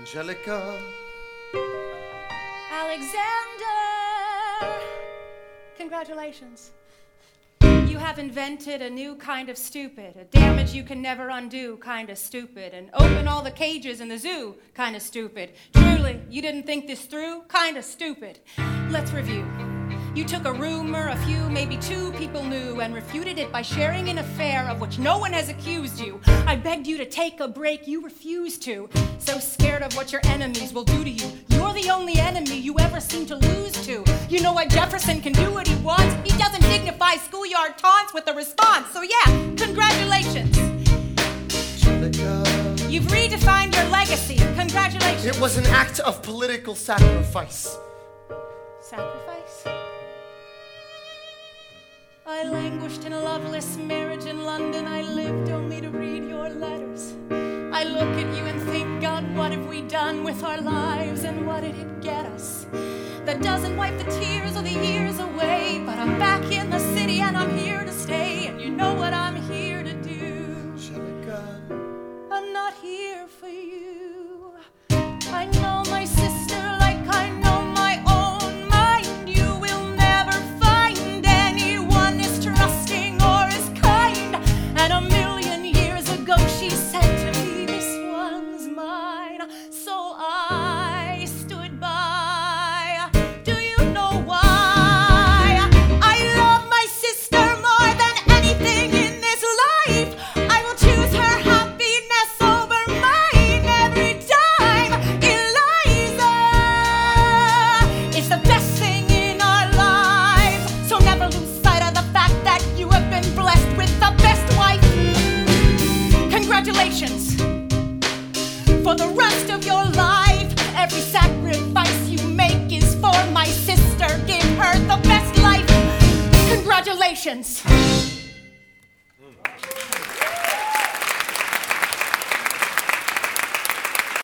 Angelica. Alexander! Congratulations. You have invented a new kind of stupid, a damage you can never undo kind of stupid, and open all the cages in the zoo kind of stupid. Truly, you didn't think this through kind of stupid. Let's review. You took a rumor a few, maybe two people knew, and refuted it by sharing an affair of which no one has accused you. I begged you to take a break, you refused to. So scared of what your enemies will do to you. You're the only enemy you ever seem to lose to. You know why Jefferson can do what he wants? He doesn't dignify schoolyard taunts with a response. So yeah, congratulations. Angelica. You've redefined your legacy. Congratulations. It was an act of political sacrifice. Sacrifice? I languished in a loveless marriage in London. I lived only to read your letters. I look at you and think, God, what have we done with our lives, and what did it get us? That doesn't wipe the tears or the years away, but I'm back in the city and I'm here to stay, and you know what I'm here to do. Angelica. I'm not here for you. I know my sister like I know my own mind. You will never find anyone as trusting or as kind. And a million years ago she said to me, this one's mine. So I stood by. Do you know why? I love my sister more than anything in this life. I will choose her happiness over mine every time. Eliza is the best thing in our lives. So never lose sight of the fact that you have been blessed with the best wife. Congratulations. For the rest of your life, every sacrifice you make is for my sister. Give her the best life. Congratulations.